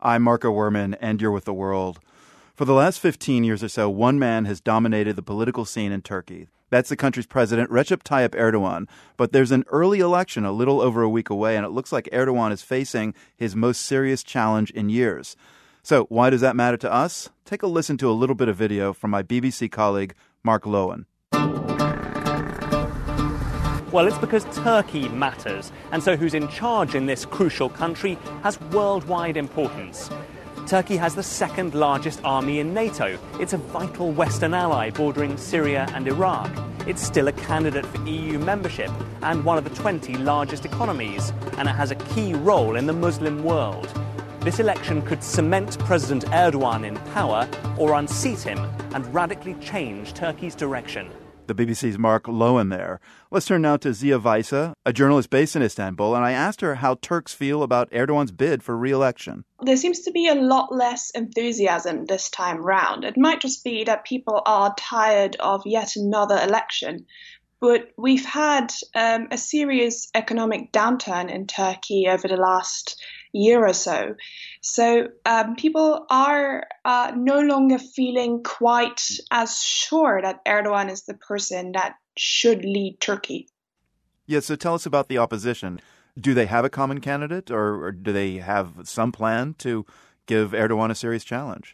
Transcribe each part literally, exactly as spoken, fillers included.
I'm Marco Werman, and you're with The World. For the last fifteen years or so, one man has dominated the political scene in Turkey. That's the country's president, Recep Tayyip Erdogan. But there's an early election a little over a week away, and it looks like Erdogan is facing his most serious challenge in years. So why does that matter to us? Take a listen to a little bit of video from my B B C colleague, Mark Lowen. Well, it's because Turkey matters, and so who's in charge in this crucial country has worldwide importance. Turkey has the second largest army in NATO. It's a vital Western ally bordering Syria and Iraq. It's still a candidate for E U membership and one of the twenty largest economies, and it has a key role in the Muslim world. This election could cement President Erdogan in power or unseat him and radically change Turkey's direction. The B B C's Mark Lowen there. Let's turn now to Ziya Weisse, a journalist based in Istanbul, and I asked her how Turks feel about Erdogan's bid for re-election. There seems to be a lot less enthusiasm this time round. It might just be that people are tired of yet another election. But we've had um, a serious economic downturn in Turkey over the last year or so. So um, people are uh, no longer feeling quite as sure that Erdogan is the person that should lead Turkey. Yeah, so tell us about the opposition. Do they have a common candidate, or, or do they have some plan to give Erdogan a serious challenge?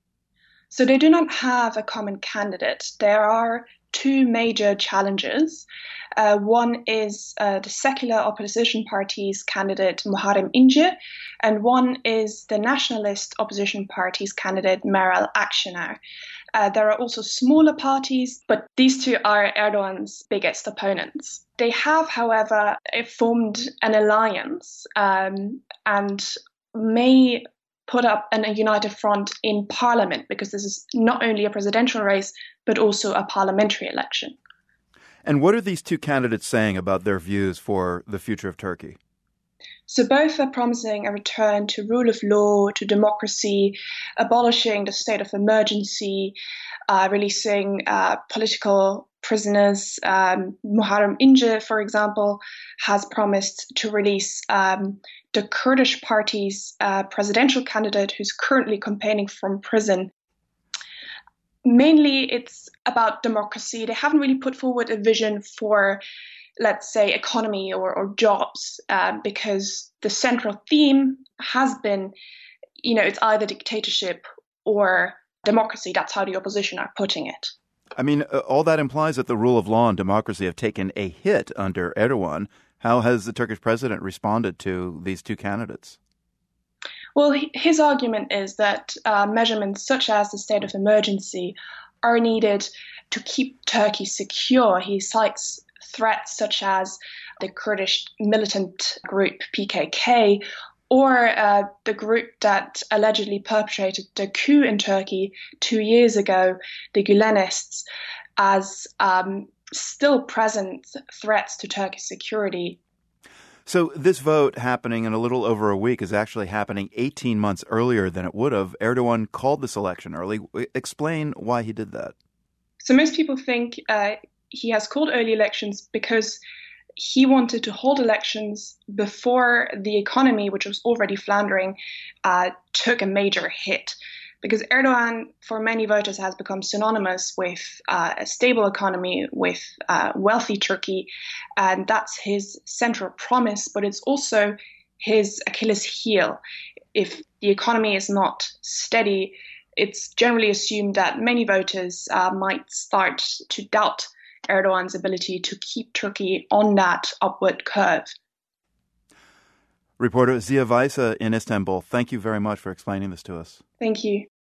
So they do not have a common candidate. There are two major challenges. Uh, one is uh, the secular opposition party's candidate Muharrem İnce, and one is the nationalist opposition party's candidate Meral Akşener. Uh, there are also smaller parties, but these two are Erdogan's biggest opponents. They have, however, formed an alliance um, and may put up an, a united front in parliament, because this is not only a presidential race, but also a parliamentary election. And what are these two candidates saying about their views for the future of Turkey? So both are promising a return to rule of law, to democracy, abolishing the state of emergency, uh, releasing uh, political prisoners. Um, Muharrem İnce, for example, has promised to release um, the Kurdish party's uh, presidential candidate who's currently campaigning from prison. Mainly, it's about democracy. They haven't really put forward a vision for, let's say, economy or, or jobs, uh, because the central theme has been, you know, it's either dictatorship or democracy. That's how the opposition are putting it. I mean, uh, all that implies that the rule of law and democracy have taken a hit under Erdogan. How has the Turkish president responded to these two candidates? Well, his argument is that uh, measurements such as the state of emergency are needed to keep Turkey secure. He cites threats such as the Kurdish militant group P K K, or uh, the group that allegedly perpetrated the coup in Turkey two years ago, the Gülenists, as um, still present threats to Turkish security. So this vote happening in a little over a week is actually happening eighteen months earlier than it would have. Erdogan called this election early. Explain why he did that. So most people think uh, he has called early elections because he wanted to hold elections before the economy, which was already floundering, uh, took a major hit. Because Erdogan, for many voters, has become synonymous with uh, a stable economy, with uh, wealthy Turkey, and that's his central promise, but it's also his Achilles heel. If the economy is not steady, it's generally assumed that many voters uh, might start to doubt Erdogan's ability to keep Turkey on that upward curve. Reporter Ziya Weisse in Istanbul, thank you very much for explaining this to us. Thank you.